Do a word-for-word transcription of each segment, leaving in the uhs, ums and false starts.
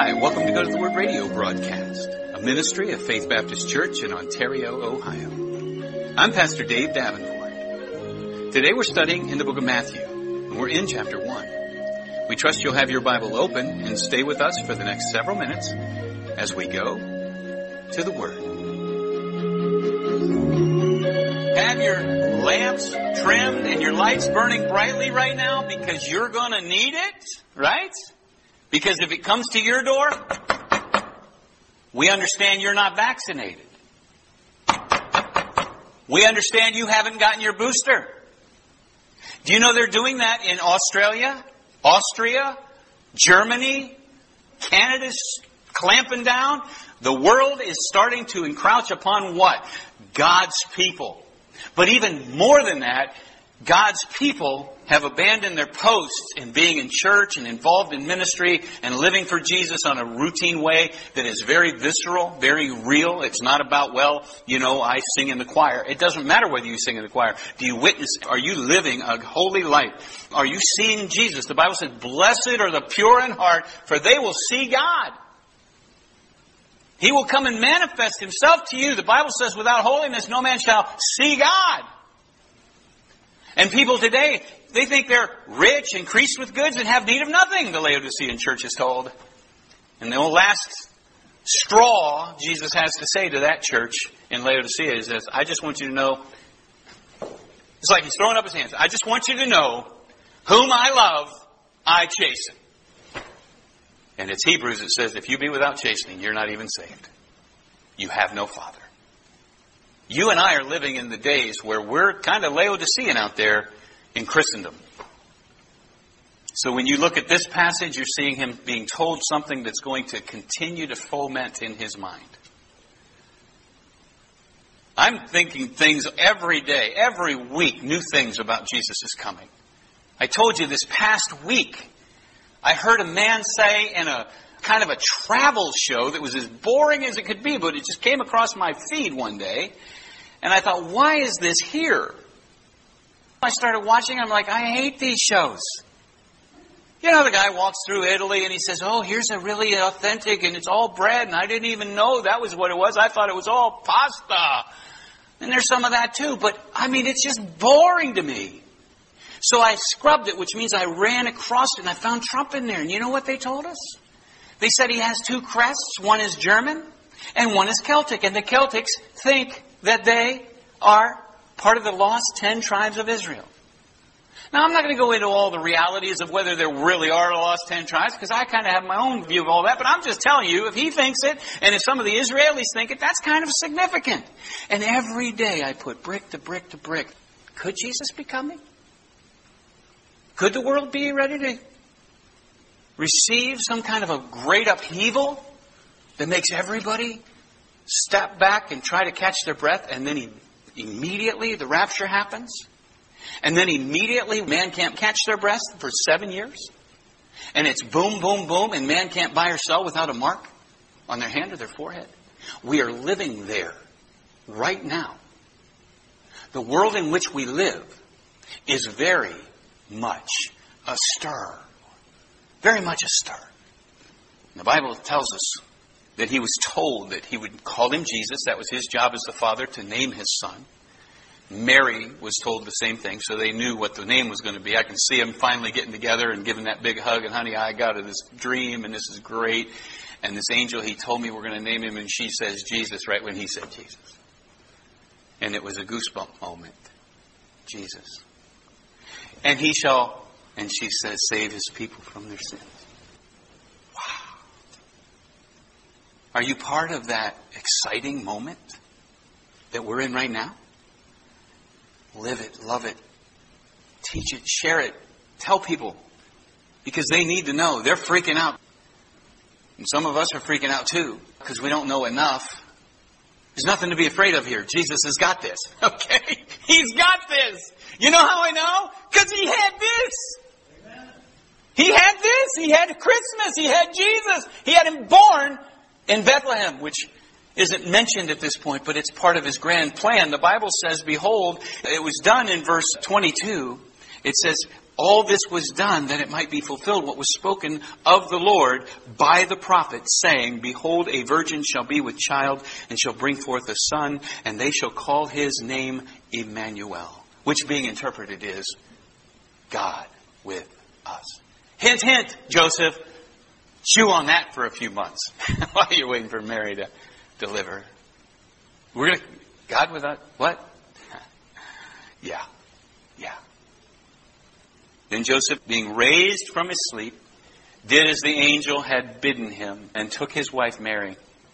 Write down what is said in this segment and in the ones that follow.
Hi, welcome to Go to the Word radio broadcast, a ministry of Faith Baptist Church in Ontario, Ohio. I'm Pastor Dave Davenport. Today we're studying in the book of Matthew, and we're in chapter one. We trust you'll have your Bible open and stay with us for the next several minutes as we go to the Word. Have your lamps trimmed and your lights burning brightly right now because you're going to need it, right? Because if it comes to your door, we understand you're not vaccinated. We understand you haven't gotten your booster. Do you know they're doing that in Australia, Austria, Germany? Canada's clamping down. The world is starting to encroach upon what? God's people. But even more than that, God's people have abandoned their posts in being in church and involved in ministry and living for Jesus on a routine way that is very visceral, very real. It's not about, well, you know, I sing in the choir. It doesn't matter whether you sing in the choir. Do you witness? Are you living a holy life? Are you seeing Jesus? The Bible says, blessed are the pure in heart, for they will see God. He will come and manifest Himself to you. The Bible says, without holiness, no man shall see God. And people today, they think they're rich, increased with goods, and have need of nothing, the Laodicean church is told. And the last straw Jesus has to say to that church in Laodicea is this: I just want you to know, it's like He's throwing up His hands. I just want you to know, whom I love, I chasten. And it's Hebrews that says, if you be without chastening, you're not even saved. You have no Father. You and I are living in the days where we're kind of Laodicean out there in Christendom. So when you look at this passage, you're seeing him being told something that's going to continue to foment in his mind. I'm thinking things every day, every week, new things about Jesus is coming. I told you this past week, I heard a man say in a kind of a travel show that was as boring as it could be, but it just came across my feed one day. And I thought, why is this here? I started watching, I'm like, I hate these shows. You know, the guy walks through Italy and he says, oh, here's a really authentic, and it's all bread, and I didn't even know that was what it was. I thought it was all pasta. And there's some of that too, but I mean, it's just boring to me. So I scrubbed it, which means I ran across it and I found Trump in there. And you know what they told us? They said he has two crests. One is German and one is Celtic. And the Celtics think that they are part of the lost ten tribes of Israel. Now, I'm not going to go into all the realities of whether there really are lost ten tribes, because I kind of have my own view of all that. But I'm just telling you, if he thinks it, and if some of the Israelis think it, that's kind of significant. And every day I put brick to brick to brick. Could Jesus be coming? Could the world be ready to receive some kind of a great upheaval that makes everybody step back and try to catch their breath, and then he, immediately the rapture happens? And then immediately man can't catch their breath for seven years? And it's boom, boom, boom, and man can't buy or sell without a mark on their hand or their forehead? We are living there right now. The world in which we live is very much a stir. Very much a stir. The Bible tells us that he was told that he would call him Jesus. That was his job as the father, to name his son. Mary was told the same thing, so they knew what the name was going to be. I can see them finally getting together and giving that big hug. And honey, I got this dream, and this is great. And this angel, he told me we're going to name him, and she says Jesus right when he said Jesus. And it was a goosebump moment. Jesus. And he shall, and she says, save his people from their sins. Wow. Are you part of that exciting moment that we're in right now? Live it, love it, teach it, share it, tell people. Because they need to know. They're freaking out. And some of us are freaking out too, because we don't know enough. There's nothing to be afraid of here. Jesus has got this. Okay? He's got this. You know how I know? Because he had this. Amen. He had this. He had Christmas. He had Jesus. He had him born in Bethlehem, which isn't mentioned at this point, but it's part of his grand plan. The Bible says, behold, it was done in verse twenty-two. It says, All this was done that it might be fulfilled what was spoken of the Lord by the prophet, saying, Behold, a virgin shall be with child, and shall bring forth a son, and they shall call his name Emmanuel, which being interpreted is God with us. Hint, hint, Joseph. Chew on that for a few months while you're waiting for Mary to deliver. We're going to, God with us? What? Yeah, yeah. Then Joseph, being raised from his sleep, did as the angel had bidden him, and took his wife Mary.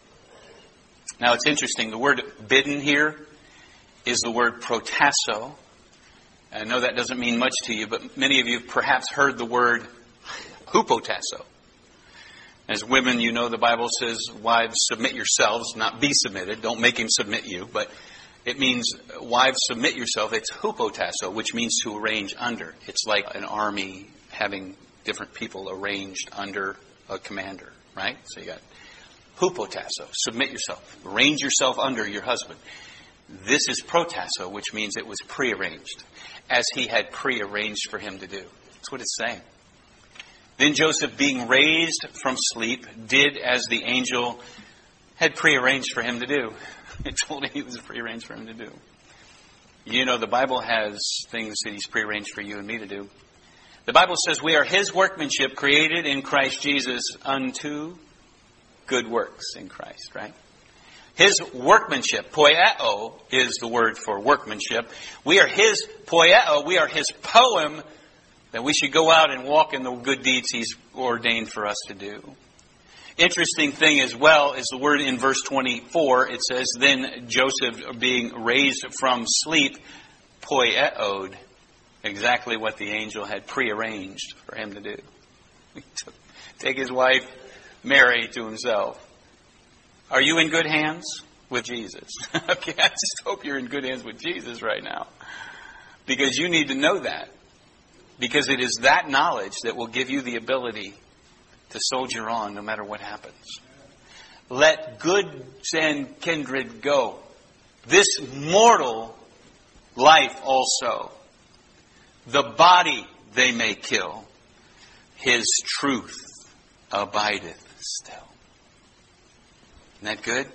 Now it's interesting, the word bidden here is the word protasso. I know that doesn't mean much to you, but many of you have perhaps heard the word hupotasso. As women, you know the Bible says, wives, submit yourselves, not be submitted. Don't make him submit you, but it means, wives, submit yourself. It's hupotasso, which means to arrange under. It's like an army having different people arranged under a commander, right? So you got hupotasso, submit yourself. Arrange yourself under your husband. This is protasso, which means it was prearranged, as he had prearranged for him to do. That's what it's saying. Then Joseph, being raised from sleep, did as the angel had prearranged for him to do. It told him he was prearranged for him to do. You know, the Bible has things that he's prearranged for you and me to do. The Bible says we are his workmanship, created in Christ Jesus unto good works in Christ, right? His workmanship, poieo, is the word for workmanship. We are his poieo, we are his poem, that we should go out and walk in the good deeds he's ordained for us to do. Interesting thing as well is the word in verse twenty-four. It says, Then Joseph, being raised from sleep, poieoed, exactly what the angel had prearranged for him to do. He took, take his wife, Mary, to himself. Are you in good hands with Jesus? Okay, I just hope you're in good hands with Jesus right now. Because you need to know that. Because it is that knowledge that will give you the ability to soldier on no matter what happens. Let goods and kindred go. This mortal life also. The body they may kill. His truth abideth still. Isn't that good?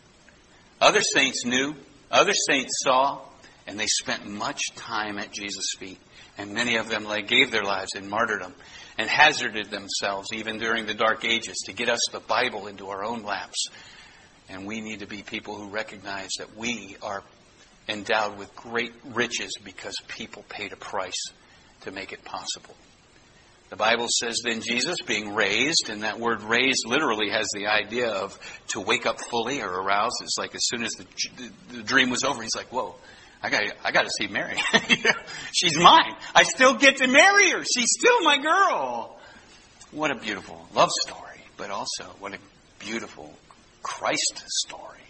Other saints knew. Other saints saw. And they spent much time at Jesus' feet. And many of them like, gave their lives in martyrdom and hazarded themselves even during the Dark Ages to get us the Bible into our own laps. And we need to be people who recognize that we are endowed with great riches because people paid a price to make it possible. The Bible says then Jesus being raised, and that word raised literally has the idea of to wake up fully or aroused. It's like as soon as the, the dream was over, he's like, whoa. I got I got to see Mary. She's mine. I still get to marry her. She's still my girl. What a beautiful love story, but also what a beautiful Christ story.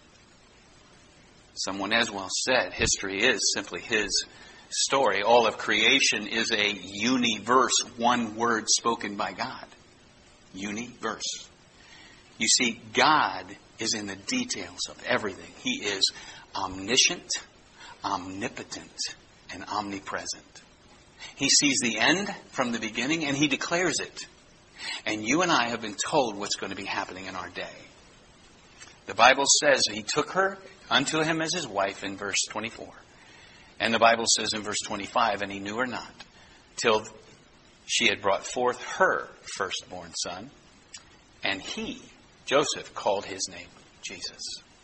Someone as well said, history is simply his story. All of creation is a universe, one word spoken by God. Universe. You see, God is in the details of everything. He is omniscient, omnipotent, and omnipresent. He sees the end from the beginning and he declares it. And you and I have been told what's going to be happening in our day. The Bible says he took her unto him as his wife in verse twenty-four. And the Bible says in verse twenty-five, and he knew her not till she had brought forth her firstborn son. And he, Joseph, called his name Jesus.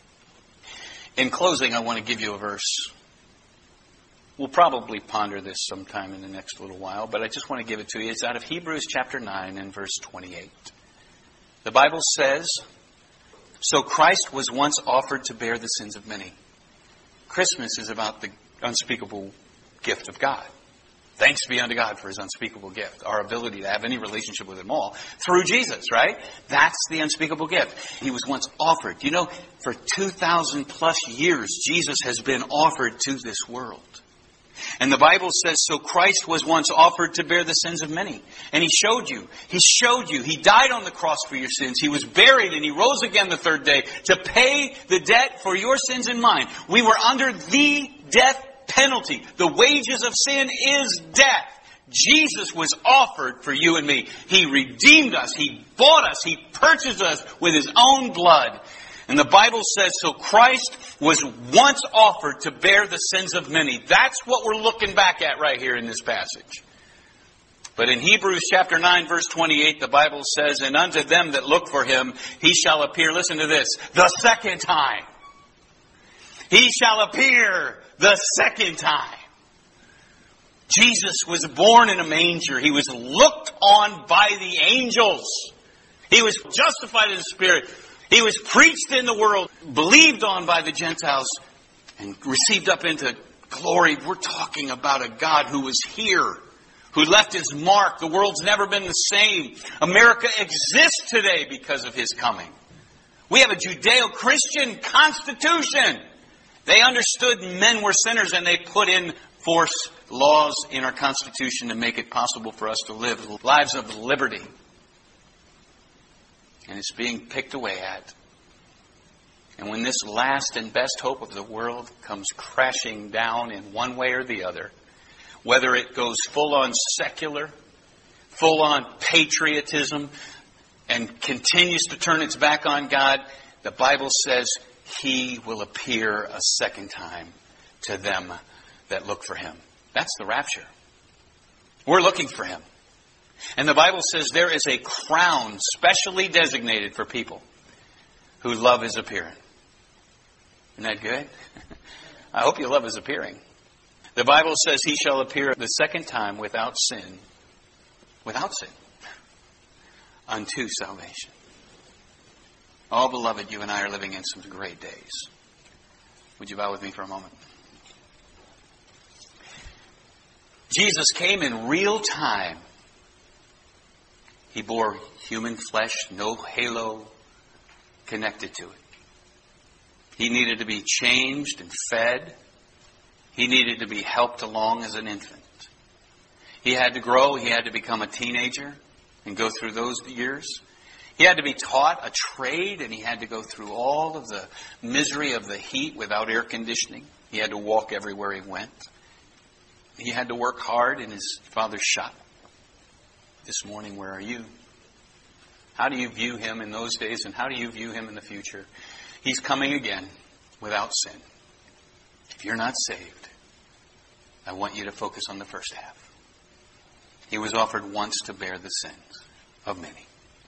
In closing, I want to give you a verse. We'll probably ponder this sometime in the next little while, but I just want to give it to you. It's out of Hebrews chapter nine and verse twenty-eight. The Bible says, So Christ was once offered to bear the sins of many. Christmas is about the unspeakable gift of God. Thanks be unto God for his unspeakable gift. Our ability to have any relationship with him all through Jesus, right? That's the unspeakable gift. He was once offered. You know, for two thousand plus years, Jesus has been offered to this world. And the Bible says, so Christ was once offered to bear the sins of many. And he showed you. He showed you. He died on the cross for your sins. He was buried and he rose again the third day to pay the debt for your sins and mine. We were under the death penalty. The wages of sin is death. Jesus was offered for you and me. He redeemed us. He bought us. He purchased us with His own blood. And the Bible says, so Christ was once offered to bear the sins of many. That's what we're looking back at right here in this passage. But in Hebrews chapter nine, verse twenty-eight, the Bible says, and unto them that look for Him, He shall appear, listen to this, the second time. He shall appear the second time. Jesus was born in a manger. He was looked on by the angels. He was justified in the Spirit. He was preached in the world, believed on by the Gentiles, and received up into glory. We're talking about a God who was here, who left His mark. The world's never been the same. America exists today because of His coming. We have a Judeo-Christian constitution. They understood men were sinners, and they put in force laws in our Constitution to make it possible for us to live lives of liberty. And it's being picked away at. And when this last and best hope of the world comes crashing down in one way or the other, whether it goes full on secular, full on patriotism, and continues to turn its back on God, the Bible says He will appear a second time to them that look for Him. That's the rapture. We're looking for Him. And the Bible says there is a crown specially designated for people who love His appearing. Isn't that good? I hope you love His appearing. The Bible says He shall appear the second time without sin. Without sin. Unto salvation. Oh, beloved, you and I are living in some great days. Would you bow with me for a moment? Jesus came in real time. He bore human flesh, no halo connected to it. He needed to be changed and fed. He needed to be helped along as an infant. He had to grow. He had to become a teenager and go through those years. He had to be taught a trade, and he had to go through all of the misery of the heat without air conditioning. He had to walk everywhere he went. He had to work hard in his father's shop. This morning, where are you? How do you view Him in those days, and how do you view Him in the future? He's coming again without sin. If you're not saved, I want you to focus on the first half. He was offered once to bear the sins of many.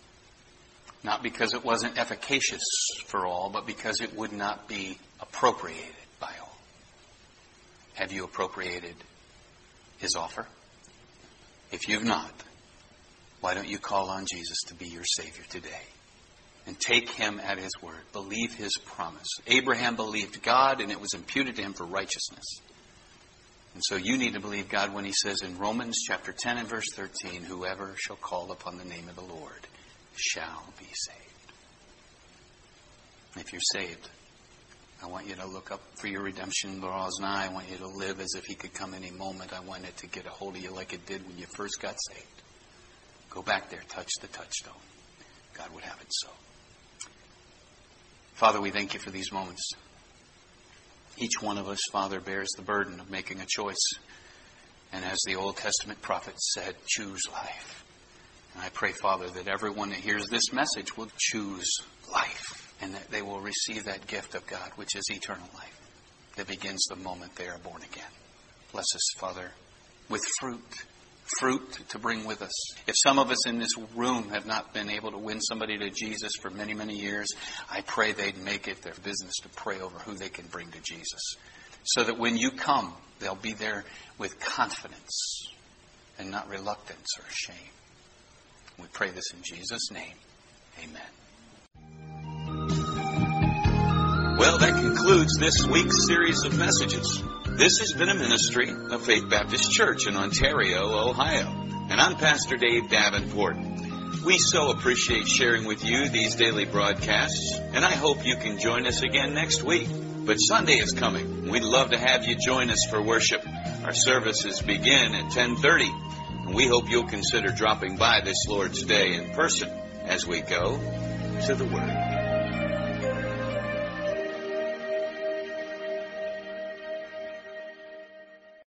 Not because it wasn't efficacious for all, but because it would not be appropriated by all. Have you appropriated His offer? If you've not, why don't you call on Jesus to be your Savior today? And take Him at His word. Believe His promise. Abraham believed God, and it was imputed to him for righteousness. And so you need to believe God when He says in Romans chapter ten and verse thirteen, whoever shall call upon the name of the Lord shall be saved. And if you're saved, I want you to look up for your redemption draws nigh. I want you to live as if He could come any moment. I want it to get a hold of you like it did when you first got saved. Go back there, touch the touchstone. God would have it so. Father, we thank You for these moments. Each one of us, Father, bears the burden of making a choice. And as the Old Testament prophet said, choose life. And I pray, Father, that everyone that hears this message will choose life. And that they will receive that gift of God, which is eternal life, that begins the moment they are born again. Bless us, Father, with fruit. Fruit to bring with us. If some of us in this room have not been able to win somebody to Jesus for many, many years, I pray they'd make it their business to pray over who they can bring to Jesus. So that when You come, they'll be there with confidence and not reluctance or shame. We pray this in Jesus' name. Amen. Well, that concludes this week's series of messages. This has been a ministry of Faith Baptist Church in Ontario, Ohio. And I'm Pastor Dave Davenport. We so appreciate sharing with you these daily broadcasts, and I hope you can join us again next week. But Sunday is coming. We'd love to have you join us for worship. Our services begin at ten thirty, and we hope you'll consider dropping by this Lord's Day in person as we go to the Word.